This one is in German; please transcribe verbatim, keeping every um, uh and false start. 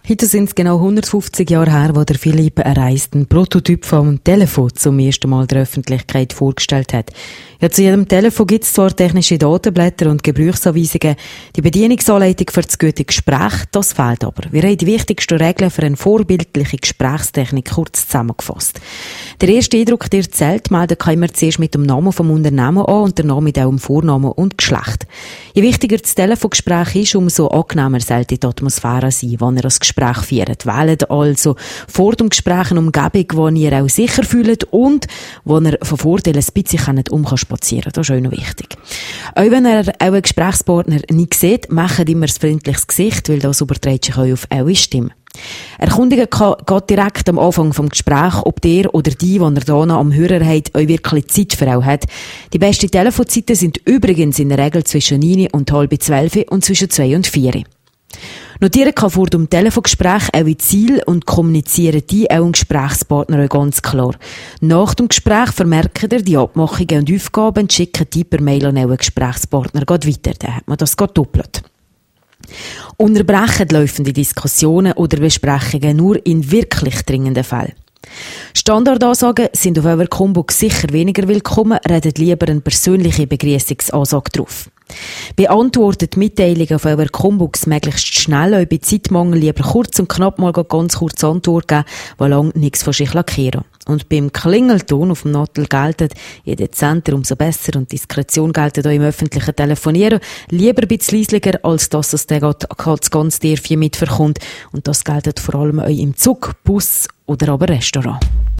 Heute sind es genau hundertfünfzig Jahre her, wo der Philipp Reis einen Prototyp vom Telefon zum ersten Mal der Öffentlichkeit vorgestellt hat. Ja, zu jedem Telefon gibt es zwar technische Datenblätter und Gebrauchsanweisungen, die Bedienungsanleitung für das gute Gespräch, das fehlt aber. Wir haben die wichtigsten Regeln für eine vorbildliche Gesprächstechnik kurz zusammengefasst. Der erste Eindruck, der zählt, meldet kann immer zuerst mit dem Namen vom Unternehmen an und der Name mit auch dem Vornamen und Geschlecht. Je wichtiger das Telefongespräch ist, umso angenehmer sollte die Atmosphäre sein, wenn ihr das Gespräch führt. Wählt also vor dem Gespräch eine Umgebung, wo ihr auch sicher fühlt und wo ihr von Vorteilen ein bisschen umspazieren könnt. Das ist auch noch wichtig. Auch wenn ihr euren Gesprächspartner nicht seht, macht immer ein freundliches Gesicht, weil das überträgt sich auch auf eure Stimme. Erkundigen geht direkt am Anfang vom Gespräch, ob der oder die, die ihr hier noch am Hörer habt, euch wirklich Zeit für euch hat. Die besten Telefonzeiten sind übrigens in der Regel zwischen neun und halb zwölf und zwischen zwei und vier. Notieren kann vor dem Telefongespräch eure Ziele und kommunizieren die eurem Gesprächspartner euch ganz klar. Nach dem Gespräch vermerkt ihr die Abmachungen und Aufgaben und schickt die per Mail an euren Gesprächspartner weiter. Dann hat man das doppelt. Unterbrechen laufende Diskussionen oder Besprechungen nur in wirklich dringenden Fällen. Standardansagen sind auf eurer Combox sicher weniger willkommen, redet lieber eine persönliche Begrüßungsansage drauf. Beantwortet Mitteilungen auf eurer Combox möglichst schnell, euch bei Zeitmangel lieber kurz und knapp mal ganz kurz Antwort geben, weil lang nichts von sich lackieren. Und beim Klingelton auf dem Nattel geltet, je dezenter, umso besser und Diskretion geltet auch im öffentlichen Telefonieren. Lieber ein bisschen leislicher, als dass es dann ganz, ganz tief mitverkommt. Und das geltet vor allem auch im Zug, Bus oder aber Restaurant.